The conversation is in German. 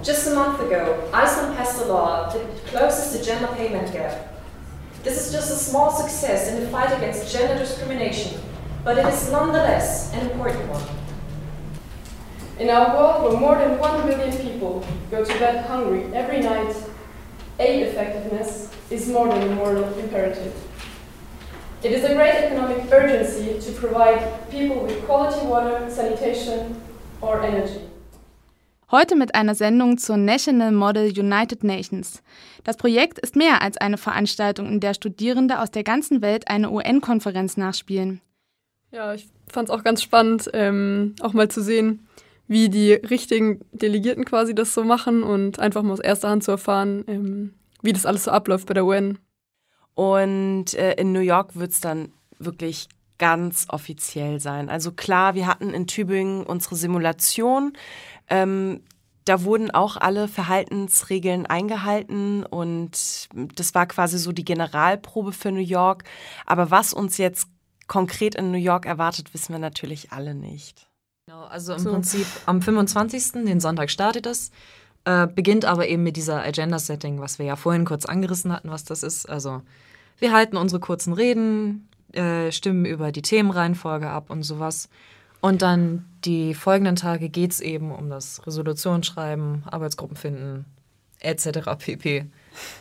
Just a month ago, Iceland passed a law that closes the gender payment gap. This is just a small success in the fight against gender discrimination, but it is nonetheless an important one. In our world where more than 1 billion people go to bed hungry every night, aid effectiveness is more than a moral imperative. It is a great economic urgency to provide people with quality water, sanitation or energy. Heute mit einer Sendung zur National Model United Nations. Das Projekt ist mehr als eine Veranstaltung, in der Studierende aus der ganzen Welt eine UN-Konferenz nachspielen. Ja, ich fand es auch ganz spannend, auch mal zu sehen, wie die richtigen Delegierten quasi das so machen und einfach mal aus erster Hand zu erfahren, wie das alles so abläuft bei der UN. Und in New York wird es dann wirklich ganz offiziell sein. Also klar, wir hatten in Tübingen unsere Simulation. Da wurden auch alle Verhaltensregeln eingehalten und das war quasi so die Generalprobe für New York. Aber was uns jetzt konkret in New York erwartet, wissen wir natürlich alle nicht. Genau, also im Prinzip am 25., den Sonntag startet es, beginnt aber eben mit dieser Agenda-Setting, was wir ja vorhin kurz angerissen hatten, was das ist. Also wir halten unsere kurzen Reden, stimmen über die Themenreihenfolge ab und sowas. Und dann die folgenden Tage geht es eben um das Resolutionsschreiben, Arbeitsgruppen finden, etc. pp.